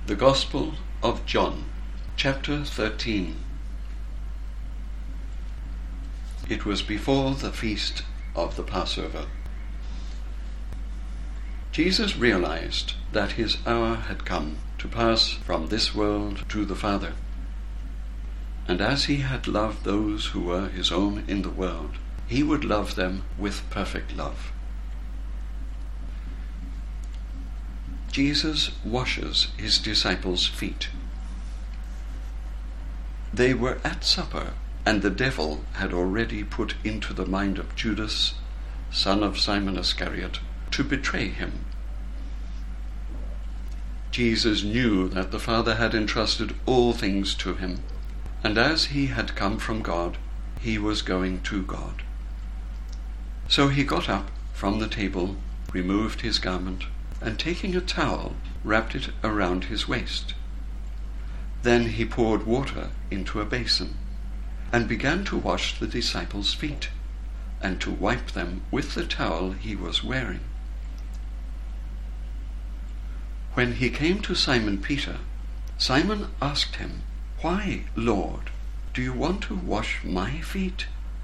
The Gospel of John, chapter 13. It was before the feast of the Passover. Jesus realized that his hour had come to pass from this world to the Father. And as he had loved those who were his own in the world, he would love them with perfect love. Jesus washes his disciples' feet. They were at supper, and the devil had already put into the mind of Judas, son of Simon Iscariot, to betray him. Jesus knew that the Father had entrusted all things to him, and as he had come from God, he was going to God. So he got up from the table, removed his garment, and taking a towel, wrapped it around his waist. Then he poured water into a basin, and began to wash the disciples' feet, and to wipe them with the towel he was wearing. When he came to Simon Peter, Simon asked him, "Why, Lord, do you want to wash my feet?"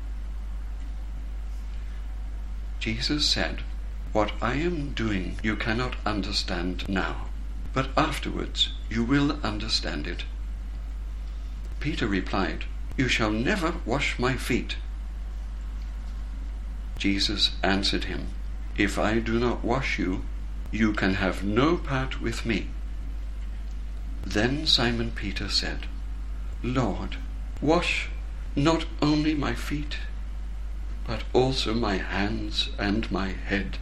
Jesus said, "What I am doing you cannot understand now, but afterwards you will understand it." Peter replied, "You shall never wash my feet." Jesus answered him, "If I do not wash you, you can have no part with me." Then Simon Peter said, "Lord, wash not only my feet, but also my hands and my head."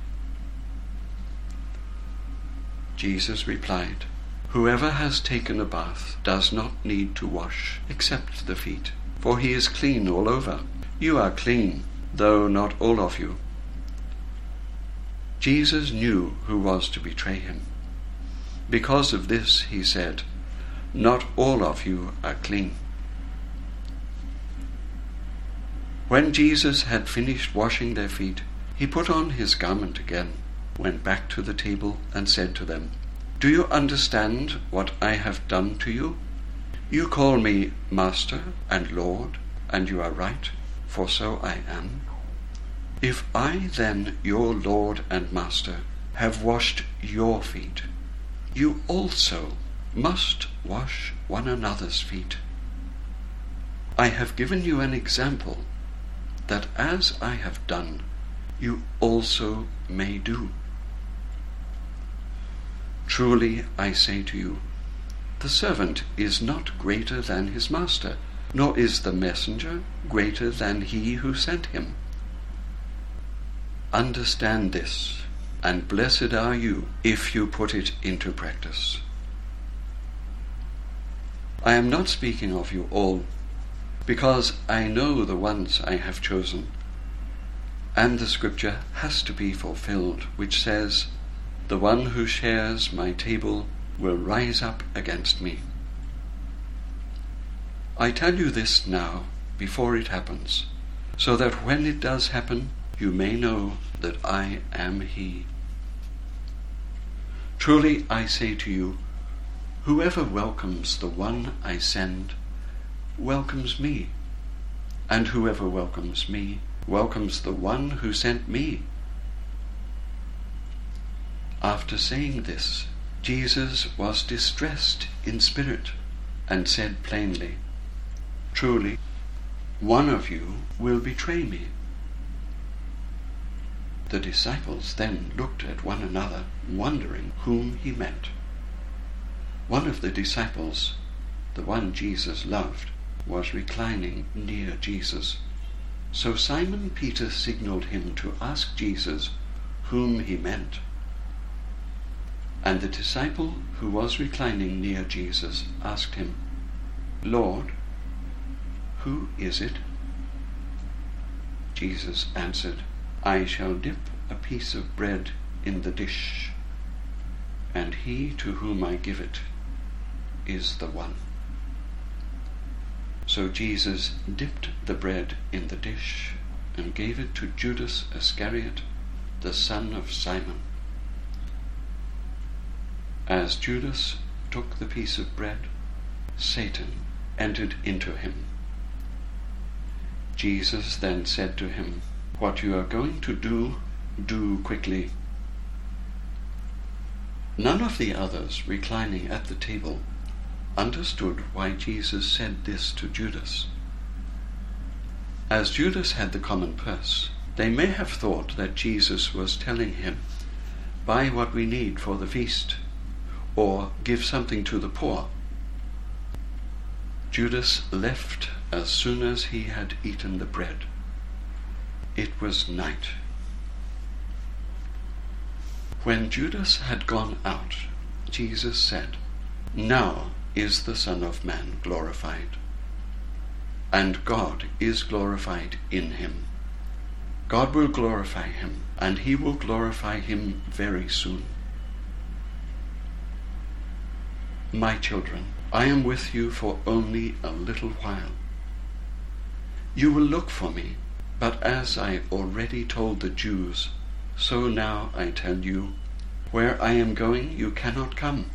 Jesus replied, "Whoever has taken a bath does not need to wash except the feet, for he is clean all over. You are clean, though not all of you." Jesus knew who was to betray him. Because of this, he said, "Not all of you are clean." When Jesus had finished washing their feet, he put on his garment again, went back to the table, and said to them, "Do you understand what I have done to you? You call me Master and Lord, and you are right, for so I am. If I then, your Lord and Master, have washed your feet, you also must wash one another's feet. I have given you an example, that as I have done, you also may do. Truly I say to you, the servant is not greater than his master, nor is the messenger greater than he who sent him. Understand this, and blessed are you if you put it into practice. I am not speaking of you all, because I know the ones I have chosen, and the scripture has to be fulfilled, which says, "The one who shares my table will rise up against me." I tell you this now, before it happens, so that when it does happen, you may know that I am he. Truly I say to you, whoever welcomes the one I send welcomes me, and whoever welcomes me welcomes the one who sent me. After saying this, Jesus was distressed in spirit, and said plainly, "Truly, one of you will betray me." The disciples then looked at one another, wondering whom he meant. One of the disciples, the one Jesus loved, was reclining near Jesus. So Simon Peter signaled him to ask Jesus whom he meant. And the disciple who was reclining near Jesus asked him, "Lord, who is it?" Jesus answered, "I shall dip a piece of bread in the dish, and he to whom I give it is the one." So Jesus dipped the bread in the dish and gave it to Judas Iscariot, the son of Simon. As Judas took the piece of bread, Satan entered into him. Jesus then said to him, "What you are going to do, do quickly." None of the others reclining at the table understood why Jesus said this to Judas. As Judas had the common purse, they may have thought that Jesus was telling him, "Buy what we need for the feast," or "Give something to the poor." Judas left as soon as he had eaten the bread. It was night. When Judas had gone out, Jesus said, "Now is the Son of Man glorified, and God is glorified in him. God will glorify him, and he will glorify him very soon. My children, I am with you for only a little while. You will look for me, but as I already told the Jews, so now I tell you, where I am going you cannot come.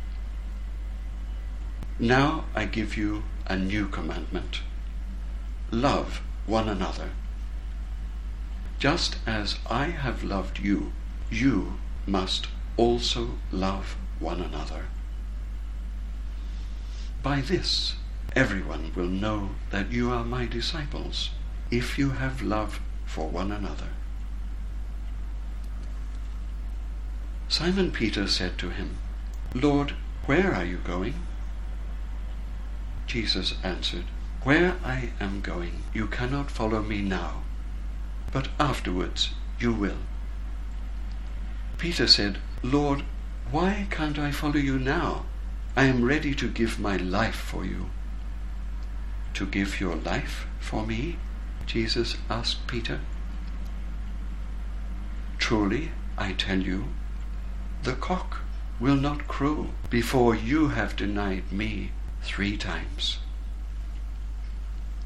Now I give you a new commandment. Love one another. Just as I have loved you, you must also love one another. By this, everyone will know that you are my disciples, if you have love for one another." Simon Peter said to him, "Lord, where are you going?" Jesus answered, "Where I am going, you cannot follow me now, but afterwards you will." Peter said, "Lord, why can't I follow you now? I am ready to give my life for you." "To give your life for me?" Jesus asked Peter. "Truly, I tell you, the cock will not crow before you have denied me 3 times.